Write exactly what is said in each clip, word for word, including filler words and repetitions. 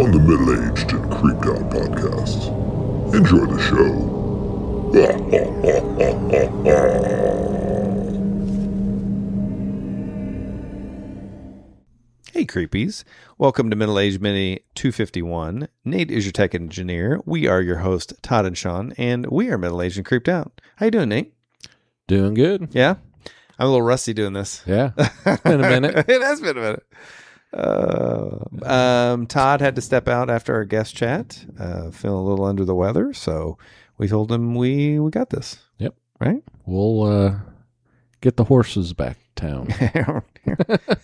on the Middle Aged and Creeped Out podcast. Enjoy the show. Hey creepies, welcome to Middle Aged Mini two fifty-one. Nate is your tech engineer. We are your host, Todd and Sean, and we are Middle Aged and Creeped Out. How you doing, Nate? Doing good. Yeah? I'm a little rusty doing this. Yeah. It's been a minute. It has been a minute. Uh, um, Todd had to step out after our guest chat, uh, feeling a little under the weather, so we told him we, we got this. Yep. Right? We'll uh, get the horses back to town. get,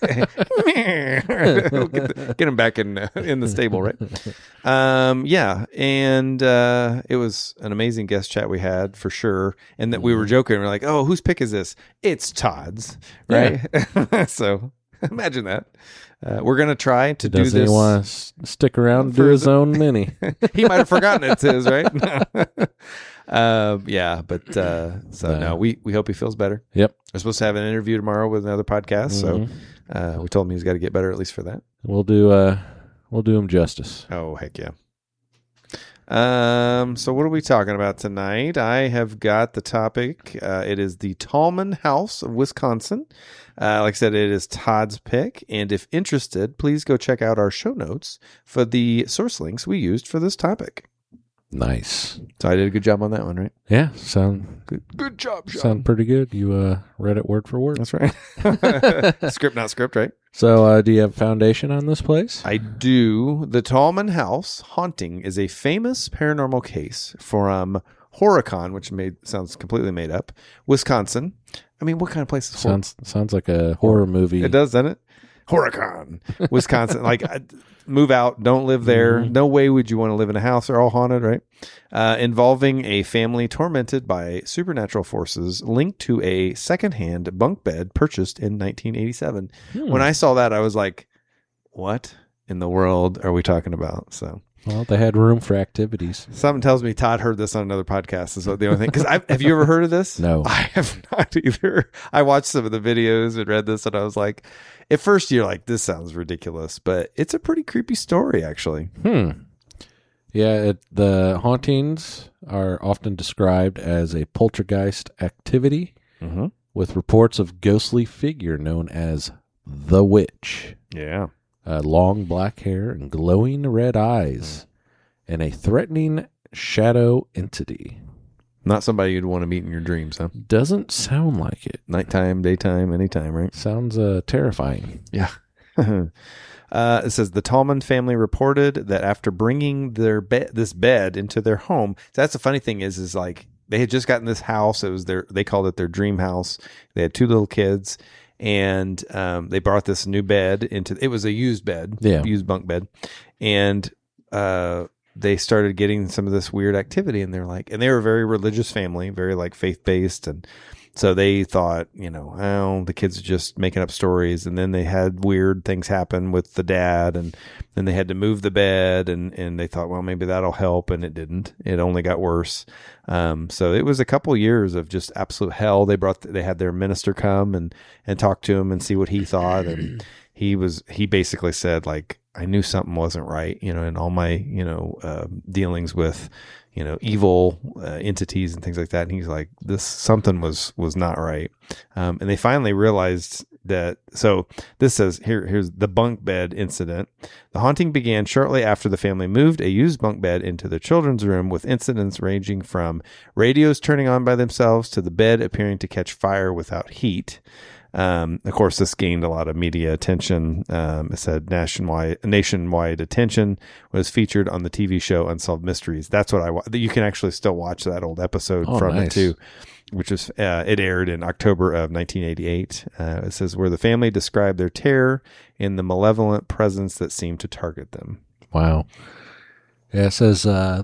the, get him back in uh, in the stable, right? Um, yeah, and uh, it was an amazing guest chat we had for sure. And that we were joking, we we're like, "Oh, whose pick is this? It's Todd's, right?" Yeah. So imagine that. Uh, we're gonna try to Does do this. He want to s- stick around and do his own mini? He might have forgotten it's his, right? uh, yeah, but uh, so no. no, we we hope he feels better. Yep. We're supposed to have an interview tomorrow with another podcast, Mm-hmm. so uh, we told him he's got to get better at least for that. We'll do uh, we'll do him justice. Oh heck yeah! Um, so what are we talking about tonight? I have got the topic. Uh, it is the Tallman House of Wisconsin. Uh, like I said, it is Todd's pick, and if interested, please go check out our show notes for the source links we used for this topic. Nice. So I did a good job on that one, right? Yeah. Sound Good, good job, Sean. sound pretty good. You uh, read it word for word. That's right. Script, not script, right? So, uh, do you have foundation on this place? I do. The Tallman House haunting is a famous paranormal case from Horicon, which made sounds completely made up, Wisconsin. I mean, what kind of place is Horicon? Sounds sounds like a horror movie. It does, doesn't it? Horicon, Wisconsin. Like, uh, move out, don't live there. Mm-hmm. No way would you want to live in a house. They're all haunted, right? Uh, involving a family tormented by supernatural forces linked to a secondhand bunk bed purchased in nineteen eighty-seven. Hmm. When I saw that, I was like, what in the world are we talking about? So, Well, they had room for activities. something tells me Todd heard this on another podcast. Is the only thing. Because have you ever heard of this? No. I have not either. I watched some of the videos and read this, and I was like, at first you're like, this sounds ridiculous, but it's a pretty creepy story, actually. Hmm. Yeah, it, the hauntings are often described as a poltergeist activity Mm-hmm. with reports of ghostly figure known as the witch. Yeah. Uh, long black hair and glowing red eyes, and a threatening shadow entity. Not somebody you'd want to meet in your dreams, huh? Doesn't sound like it. Nighttime, daytime, anytime, right? Sounds uh, terrifying. Yeah. uh, it says the Tallman family reported that after bringing their be- this bed into their home, so that's the funny thing is, is like they had just gotten this house. It was their, they called it their dream house. They had two little kids, and um, they brought this new bed into, it was a used bed, Yeah. used bunk bed. And, uh, they started getting some of this weird activity, and they're like, and they were a very religious family, very like faith-based. And so they thought, you know, oh, the kids are just making up stories. And then they had weird things happen with the dad, and then they had to move the bed, and, and they thought, well, maybe that'll help. And it didn't. It only got worse. Um, so it was a couple years of just absolute hell. They brought, they had their minister come and, and talk to him and see what he thought. And he was, he basically said, like, I knew something wasn't right, you know, in all my, you know, uh, dealings with, you know, evil uh, entities and things like that. And he's like, this, something was, was not right. Um, and they finally realized that. So this says here, here's the bunk bed incident. The haunting began shortly after the family moved a used bunk bed into their children's room, with incidents ranging from radios turning on by themselves to the bed appearing to catch fire without heat. Um, of course, this gained a lot of media attention. Um, it said nationwide nationwide attention, was featured on the T V show Unsolved Mysteries. That's what I wa- you can actually still watch that old episode Oh, from nice. it too, which is uh, it aired in October of nineteen eighty-eight. Uh, it says where the family described their terror in the malevolent presence that seemed to target them. Wow. Yeah, it says uh,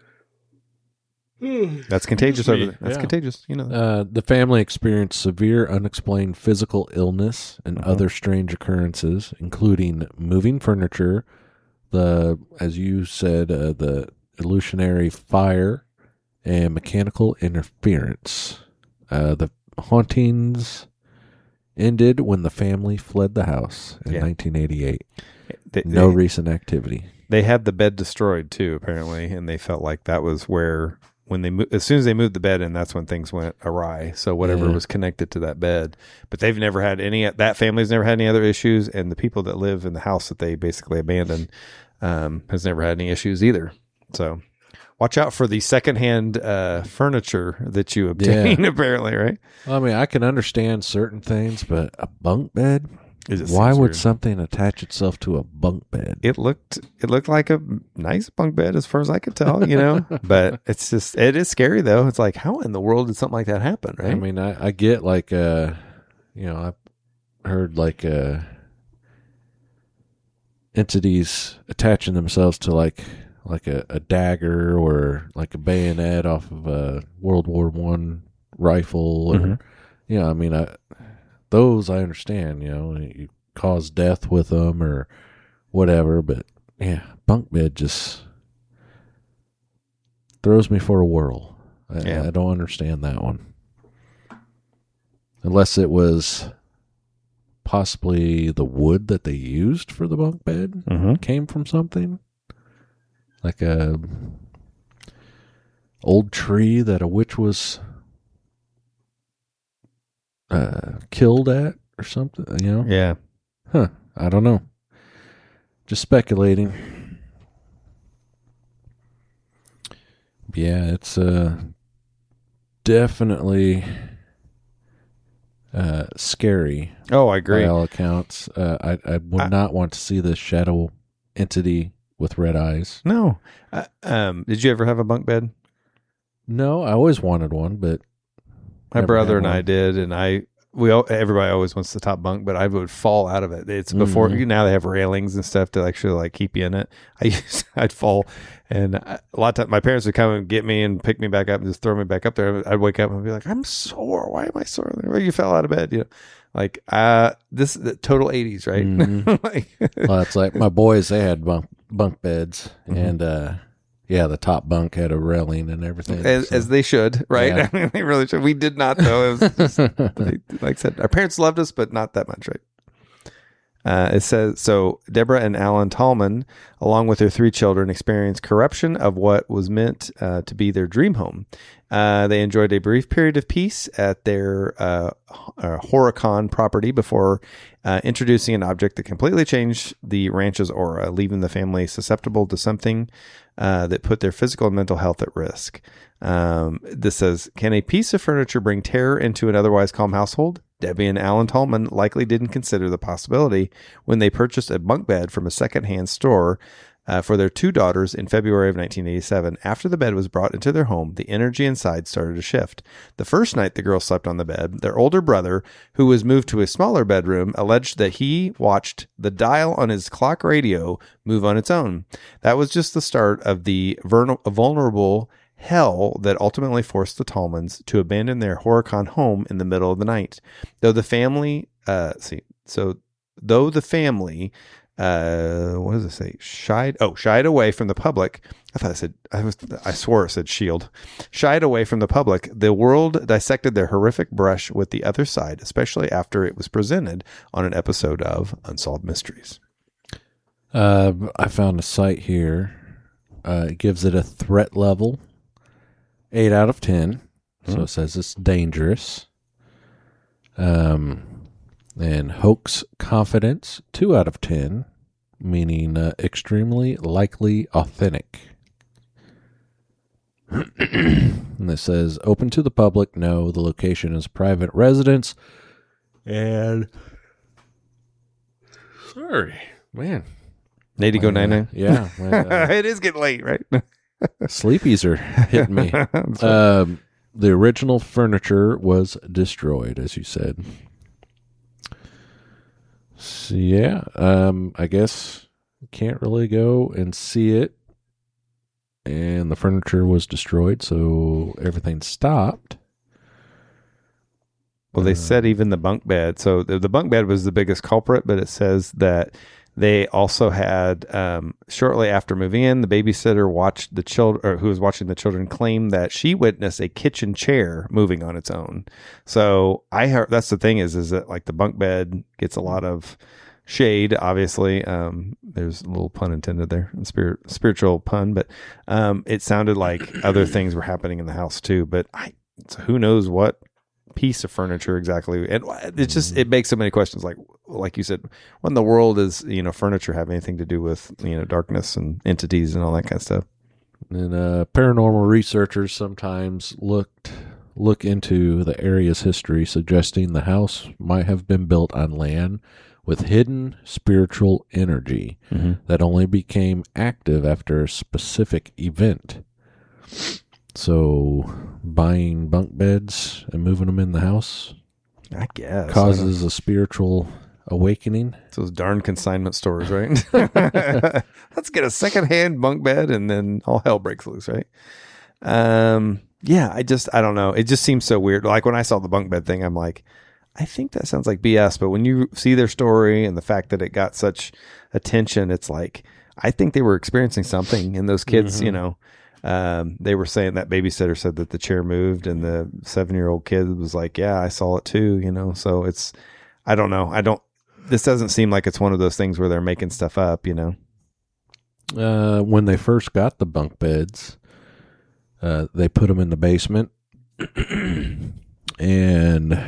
That's contagious over there. That's Yeah. contagious. You know. That. uh, the family experienced severe unexplained physical illness and Mhm. other strange occurrences, including moving furniture, the, as you said, uh, the illusionary fire, and mechanical interference. Uh, the hauntings ended when the family fled the house in Yeah. nineteen eighty-eight. They- No they- recent activity. They had the bed destroyed too, apparently, and they felt like that was where when they mo- as soon as they moved the bed in, that's when things went awry. So whatever Yeah. was connected to that bed, but they've never had any. That family's never had any other issues, and the people that live in the house that they basically abandoned um, has never had any issues either. So watch out for the secondhand uh, furniture that you obtain. Yeah. Apparently, right? I mean, I can understand certain things, but a bunk bed. It just Why seems would weird. something attach itself to a bunk bed? It looked it looked like a nice bunk bed as far as I could tell, you know. But it's just it is scary though. It's like, how in the world did something like that happen, right? I mean, I, I get like, uh, you know, I've heard like uh, entities attaching themselves to like like a, a dagger or like a bayonet off of a World War One rifle, or Mhm. you know, I mean, I, those I understand. You know, you cause death with them or whatever, but yeah, bunk bed just throws me for a whirl. I, Yeah. I don't understand that one. Unless it was possibly the wood that they used for the bunk bed Mm-hmm. came from something. Like a old tree that a witch was uh, killed at or something, you know? Yeah. Huh. I don't know. Just speculating. Yeah, it's uh, definitely uh, scary Oh, I agree. by all accounts. Uh, I, I would I- not want to see this shadow entity with red eyes. No. Uh, um, did you ever have a bunk bed? No, I always wanted one, but My never brother had and I one. did, and I we all, everybody always wants the top bunk, but I would fall out of it. It's before Mhm. now they have railings and stuff to actually like keep you in it. I used I'd fall, and I, a lot of times my parents would come and get me and pick me back up and just throw me back up there. I'd wake up and be like, I'm sore. Why am I sore? Well, you fell out of bed, you know. Like uh, this the total eighties, right? Mhm. like, Well, it's like my boys, they had bunk, bunk beds, Mhm. and uh, yeah, the top bunk had a railing and everything. as, so- as they should, right? Yeah. I mean, they really should. We did not, though. It was just, they, like I said, our parents loved us, but not that much, right? Uh, it says, so Deborah and Alan Tallman, along with their three children, experienced corruption of what was meant uh, to be their dream home. Uh, they enjoyed a brief period of peace at their uh, uh, Horicon property before uh, introducing an object that completely changed the ranch's aura, leaving the family susceptible to something uh, that put their physical and mental health at risk. Um, this says, can a piece of furniture bring terror into an otherwise calm household? Debbie and Alan Tallman likely didn't consider the possibility when they purchased a bunk bed from a secondhand store uh, for their two daughters in February of nineteen eighty-seven. After the bed was brought into their home, the energy inside started to shift. The first night the girls slept on the bed, their older brother, who was moved to a smaller bedroom, alleged that he watched the dial on his clock radio move on its own. That was just the start of the vern- vulnerable hell that ultimately forced the Tallmans to abandon their Horicon home in the middle of the night. Though the family, uh, see, so though the family, uh, what does it say? Shied, oh, shied away from the public. I thought I said, I was, I swore it said shield. Shied away from the public. The world dissected their horrific brush with the other side, especially after it was presented on an episode of Unsolved Mysteries. Uh, I found a site here. Uh, it gives it a threat level, eight out of ten. So Hmm. it says it's dangerous. Um, and hoax confidence, two out of ten, meaning uh, extremely likely authentic. And it says open to the public. No, the location is private residence. And sorry, man. Need to go nine nine. Yeah, my, uh, It is getting late, right? sleepies are hitting me. That's right. Um, the original furniture was destroyed, as you said. So, yeah, um, I guess you can't really go and see it. And the furniture was destroyed, so everything stopped. Well, they said even the bunk bed. So the, the bunk bed was the biggest culprit, but it says that they also had, um, shortly after moving in, the babysitter watched the children, or who was watching the children, claim that she witnessed a kitchen chair moving on its own. So I heard that's the thing is, is that like the bunk bed gets a lot of shade, obviously. Um, there's a little pun intended there, spirit, spiritual pun, but um, it sounded like other things were happening in the house too. But I, so who knows what piece of furniture exactly? And it just it makes so many questions. Like like you said, what in the world does you know furniture have anything to do with you know darkness and entities and all that kind of stuff? And uh, paranormal researchers sometimes looked look into the area's history, suggesting the house might have been built on land with hidden spiritual energy mm-hmm. that only became active after a specific event. So, buying bunk beds and moving them in the house, I guess, causes a spiritual awakening. It's those darn consignment stores, right? Let's get a secondhand bunk bed, and then all hell breaks loose, right? Um, yeah, I just, I don't know. It just seems so weird. Like when I saw the bunk bed thing, I'm like, I think that sounds like B S. But when you see their story and the fact that it got such attention, it's like, I think they were experiencing something. And those kids, mm-hmm. you know, um, they were saying that babysitter said that the chair moved, and the seven-year-old kid was like, yeah, I saw it too, you know. So it's, I don't know. I don't, this doesn't seem like it's one of those things where they're making stuff up, you know. Uh, when they first got the bunk beds, uh, they put them in the basement, and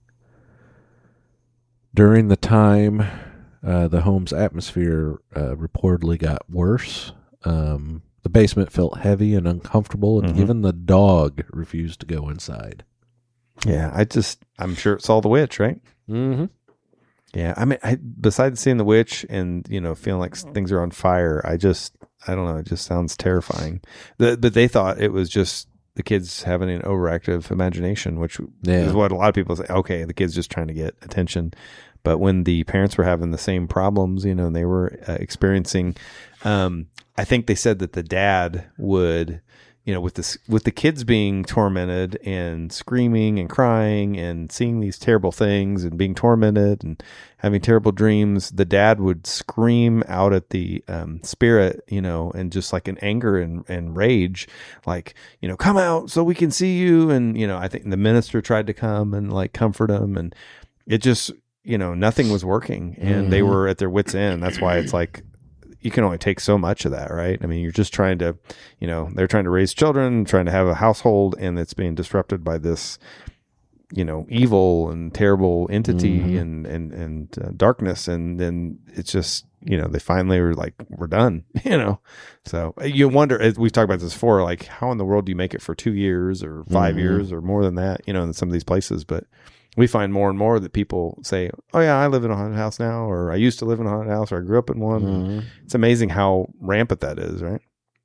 during the time, uh, the home's atmosphere uh, reportedly got worse. Um, the basement felt heavy and uncomfortable, and mm-hmm. even the dog refused to go inside. Yeah, I just, I'm sure it saw the witch, right? Mm-hmm. Yeah, I mean, I, besides seeing the witch and, you know, feeling like things are on fire, I just, I don't know, it just sounds terrifying. The, but they thought it was just the kids having an overactive imagination, which yeah. is what a lot of people say. Okay, the kid's just trying to get attention. But when the parents were having the same problems, you know, and they were uh, experiencing, um, I think they said that the dad would, you know, with this, with the kids being tormented and screaming and crying and seeing these terrible things and being tormented and having terrible dreams, the dad would scream out at the um, spirit, you know, and just like in anger and, and rage, like, you know, come out so we can see you. And, you know, I think the minister tried to come and like comfort him, and it just, you know, nothing was working, and mm-hmm. they were at their wits' end. That's why it's like, you can only take so much of that, right? I mean, you're just trying to, you know, they're trying to raise children, trying to have a household, and it's being disrupted by this, you know, evil and terrible entity mm-hmm. and, and, and uh, darkness. And then it's just, you know, they finally were like, we're done, you know? So you wonder, as we've talked about this before, like how in the world do you make it for two years or five mm-hmm. years or more than that, you know, in some of these places? But we find more and more that people say, oh yeah, I live in a haunted house now, or I used to live in a haunted house, or I grew up in one. Mm-hmm. It's amazing how rampant that is, right?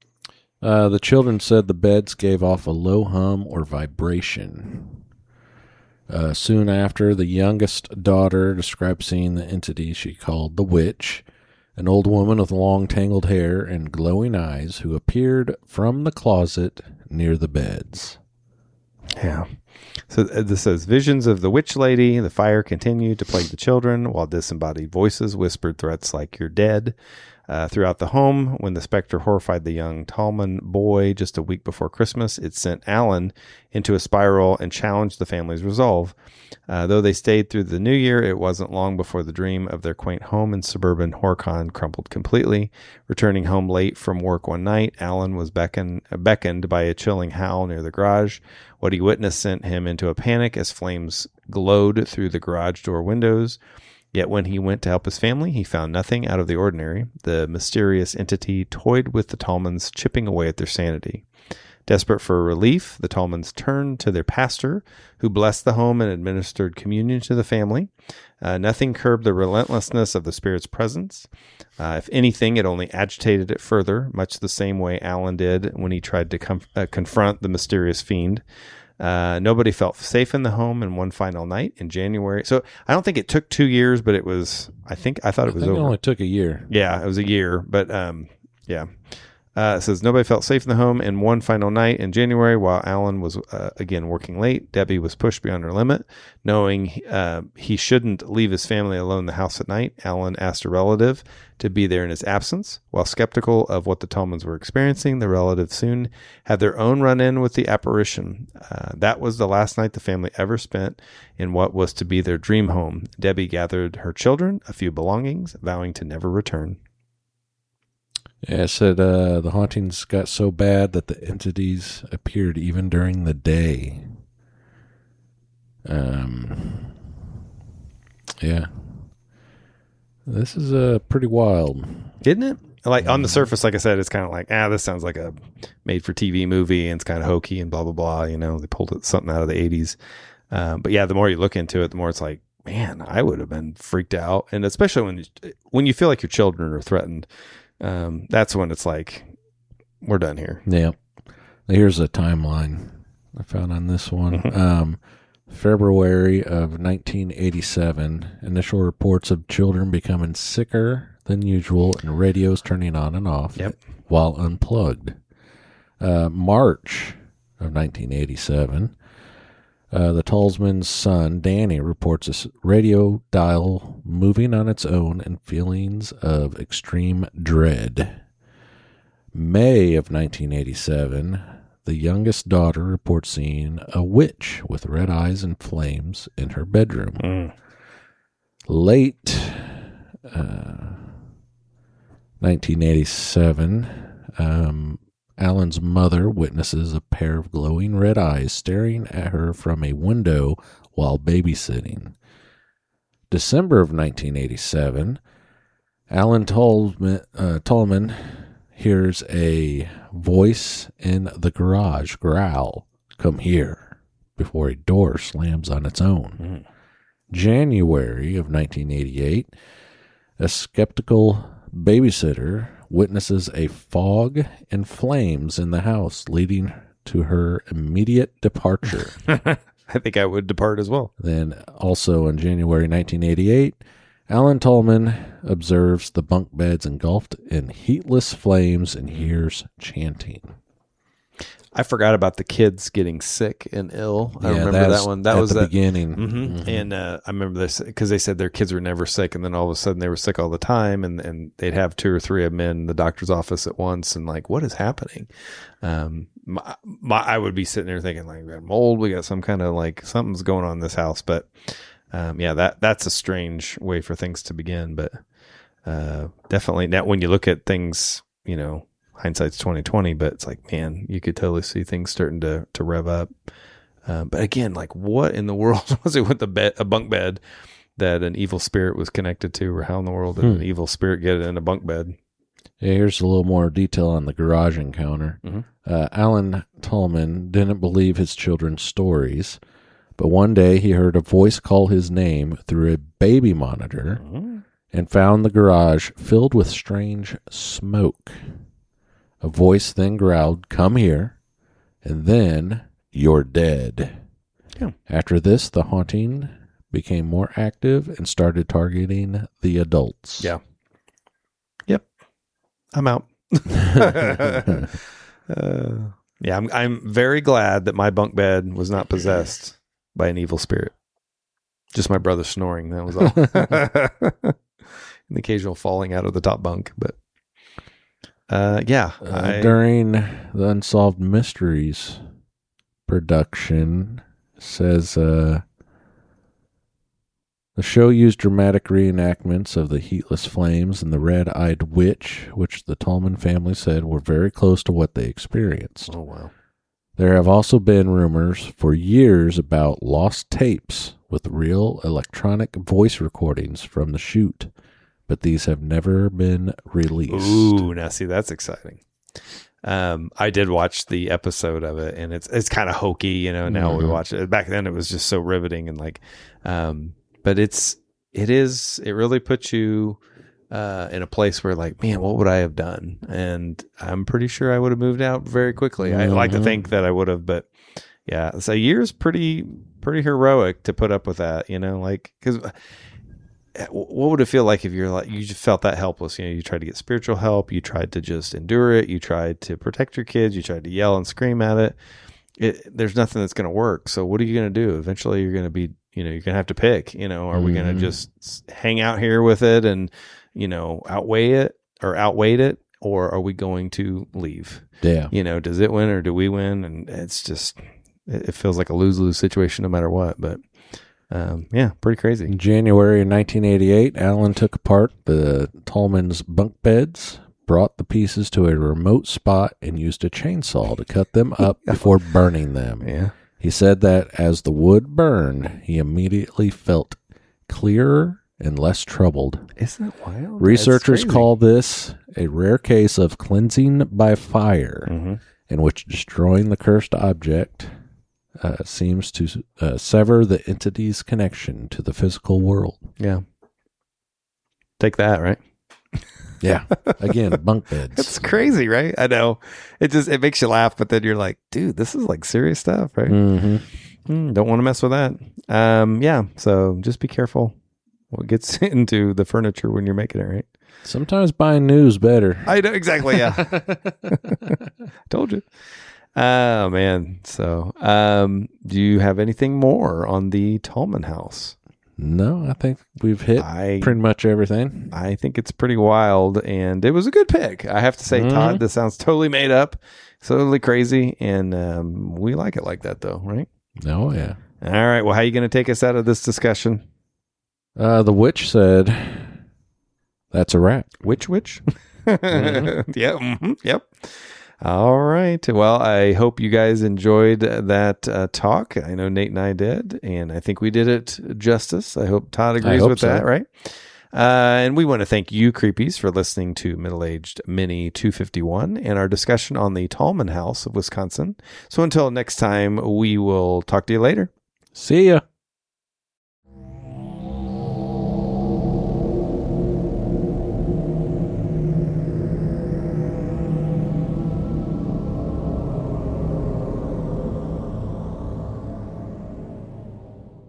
Uh, the children said the beds gave off a low hum or vibration. Uh, soon after, the youngest daughter described seeing the entity she called the witch, an old woman with long tangled hair and glowing eyes who appeared from the closet near the beds. Yeah. So this says, visions of the witch lady, the fire continued to plague the children, while disembodied voices whispered threats like you're dead uh, throughout the home. When the specter horrified the young Tallman boy just a week before Christmas, it sent Alan into a spiral and challenged the family's resolve. Uh, though they stayed through the new year, it wasn't long before the dream of their quaint home in suburban Horicon crumbled completely. Returning home late from work one night, Alan was beckon, beckoned by a chilling howl near the garage. What he witnessed sent him into a panic as flames glowed through the garage door windows. Yet when he went to help his family, he found nothing out of the ordinary. The mysterious entity toyed with the Tallmans, chipping away at their sanity. Desperate for relief, the Tallmans turned to their pastor, who blessed the home and administered communion to the family. Uh, nothing curbed the relentlessness of the spirit's presence. Uh, if anything, it only agitated it further, much the same way Alan did when he tried to com- uh, confront the mysterious fiend. Uh, nobody felt safe in the home in one final night in January. So I don't think it took two years, but it was, I think, I thought it was I think over. It only took a year. Yeah, it was a year, but um, yeah. Uh, it says nobody felt safe in the home. And one final night in January, while Alan was uh, again working late, Debbie was pushed beyond her limit. Knowing uh, he shouldn't leave his family alone in the house at night, Alan asked a relative to be there in his absence. While skeptical of what the Tolmans were experiencing, the relative soon had their own run-in with the apparition. Uh, that was the last night the family ever spent in what was to be their dream home. Debbie gathered her children, a few belongings, vowing to never return. Yeah, it said uh, the hauntings got so bad that the entities appeared even during the day. Um, yeah. This is uh, pretty wild. Isn't it? Like, on the surface, like I said, it's kind of like, ah, this sounds like a made-for-T V movie, and it's kind of hokey and blah, blah, blah. You know, they pulled it, something out of the eighties. Um, but yeah, the more you look into it, the more it's like, man, I would have been freaked out. And especially when, when you feel like your children are threatened, um, that's when it's like, we're done here. Yeah. Here's a timeline I found on this one. Mm-hmm. Um, February of nineteen eighty-seven, initial reports of children becoming sicker than usual and radios turning on and off yep. while unplugged. Uh, March of nineteen eighty-seven, uh, the Tolman's son, Danny, reports a radio dial moving on its own and feelings of extreme dread. May of nineteen eighty-seven, the youngest daughter reports seeing a witch with red eyes and flames in her bedroom. Mm. Late uh, nineteen eighty-seven, um, Alan's mother witnesses a pair of glowing red eyes staring at her from a window while babysitting. December of nineteen eighty-seven, Alan Tolman, uh, Tolman hears a voice in the garage growl, "Come here," before a door slams on its own. Mm. January of nineteen eighty-eight, a skeptical babysitter witnesses a fog and flames in the house, leading to her immediate departure. I think I would depart as well. Then also in January nineteen eighty-eight, Alan Tolman observes the bunk beds engulfed in heatless flames and hears chanting. I forgot about the kids getting sick and ill. I yeah, remember that one. That at was the that, beginning. Mm-hmm. Mm-hmm. And uh, I remember this because they said their kids were never sick, and then all of a sudden they were sick all the time, and, and they'd have two or three of them in the doctor's office at once, and like, what is happening? Um, my, my, I would be sitting there thinking, like, we got mold, we got some kind of like something's going on in this house, but um, yeah, that that's a strange way for things to begin, but uh, definitely now when you look at things, you know. Hindsight's twenty twenty, but it's like, man, you could totally see things starting to, to rev up. Uh, but again, like, what in the world was it with the bed, a bunk bed that an evil spirit was connected to, or how in the world did hmm. an evil spirit get in a bunk bed? Yeah, here's a little more detail on the garage encounter. Mm-hmm. Uh, Alan Tolman didn't believe his children's stories, but one day he heard a voice call his name through a baby monitor mm-hmm. and found the garage filled with strange smoke. A voice then growled, "Come here," and then, "You're dead." Yeah. After this, the haunting became more active and started targeting the adults. Yeah. Yep. I'm out. uh, yeah, I'm, I'm very glad that my bunk bed was not possessed by an evil spirit. Just my brother snoring. That was all. And the occasional falling out of the top bunk, but. Uh, yeah. Uh, I, during the Unsolved Mysteries production, says uh, the show used dramatic reenactments of the heatless flames and the red-eyed witch, which the Tolman family said were very close to what they experienced. Oh, wow. There have also been rumors for years about lost tapes with real electronic voice recordings from the shoot, but these have never been released. Ooh, now see, that's exciting. Um, I did watch the episode of it, and it's it's kind of hokey, you know. Now mm-hmm. we watch it. Back then, it was just so riveting and like, um, but it's it is it really puts you uh, in a place where like, man, what would I have done? And I'm pretty sure I would have moved out very quickly. Mm-hmm. I like to think that I would have, but yeah, so a year's pretty pretty heroic to put up with that, you know, like because. what would it feel like if you're like, you just felt that helpless? You know, you tried to get spiritual help. You tried to just endure it. You tried to protect your kids. You tried to yell and scream at it. It there's nothing that's going to work. So what are you going to do? Eventually you're going to be, you know, you're going to have to pick, you know, are mm-hmm. we going to just hang out here with it and, you know, outweigh it or outweigh it? Or are we going to leave? Yeah. You know, does it win or do we win? And it's just, it feels like a lose-lose situation no matter what. But um, yeah, pretty crazy. In January of nineteen eighty-eight, Alan took apart the Tolman's bunk beds, brought the pieces to a remote spot, and used a chainsaw to cut them up before burning them. Yeah. He said that as the wood burned, he immediately felt clearer and less troubled. Isn't that wild? Researchers call this a rare case of cleansing by fire, mm-hmm. in which destroying the cursed object uh, seems to uh, sever the entity's connection to the physical world. Yeah. Take that, right? Yeah. Again, bunk beds. It's crazy, right? I know. It just, it makes you laugh, but then you're like, dude, this is like serious stuff, right? Mm-hmm. Mm, don't want to mess with that. Um, yeah. So just be careful what gets into the furniture when you're making it, right? Sometimes buying new is better. I know, exactly, yeah. Told you. Oh, man. So, um, do you have anything more on the Tolman house? No, I think we've hit I, pretty much everything. I think it's pretty wild, and it was a good pick. I have to say, mm-hmm. Todd, this sounds totally made up, totally crazy, and um, we like it like that, though, right? Oh, yeah. All right. Well, how are you going to take us out of this discussion? Uh, the witch said, that's a wrap. Which witch? mm-hmm. Yep. Mm-hmm. Yep. All right. Well, I hope you guys enjoyed that uh, talk. I know Nate and I did, and I think we did it justice. I hope Todd agrees hope with so. that, right? Uh, and we want to thank you, Creepies, for listening to Middle-Aged Mini two fifty-one and our discussion on the Tolman House of Wisconsin. So until next time, we will talk to you later. See ya.